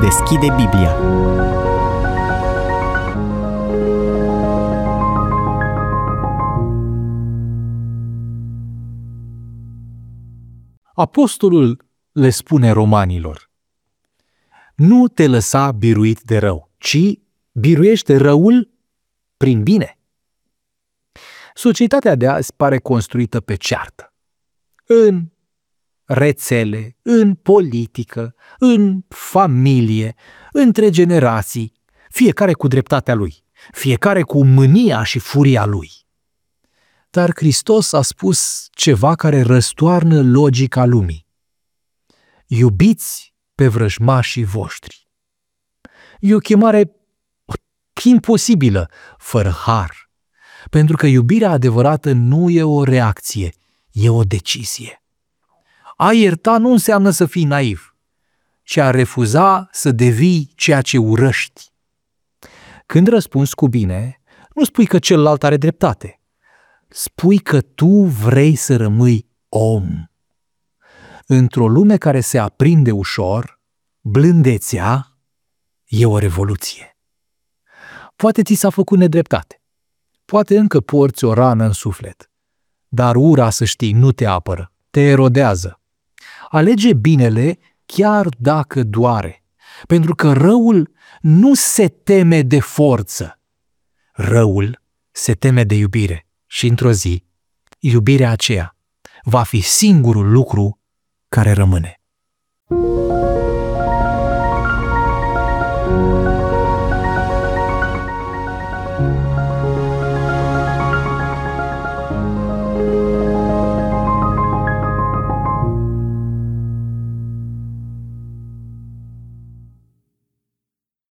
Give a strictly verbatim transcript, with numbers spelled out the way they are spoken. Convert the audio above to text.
deschide Biblia. Apostolul le spune romanilor: nu te lăsa biruit de rău, ci biruiește răul prin bine. Societatea de azi pare construită pe ceartă. În rețele, în politică, în familie, între generații, fiecare cu dreptatea lui, fiecare cu mânia și furia lui. Dar Hristos a spus ceva care răstoarnă logica lumii. Iubiți pe vrăjmașii voștri. E o chemare imposibilă, fără har, pentru că iubirea adevărată nu e o reacție, e o decizie. A ierta nu înseamnă să fii naiv, ci a refuza să devii ceea ce urăști. Când răspunzi cu bine, nu spui că celălalt are dreptate. Spui că tu vrei să rămâi om. Într-o lume care se aprinde ușor, blândețea e o revoluție. Poate ți s-a făcut nedreptate. Poate încă porți o rană în suflet. Dar ura, să știi, nu te apără, te erodează. Alege binele chiar dacă doare, pentru că răul nu se teme de forță. Răul se teme de iubire și într-o zi, iubirea aceea va fi singurul lucru care rămâne.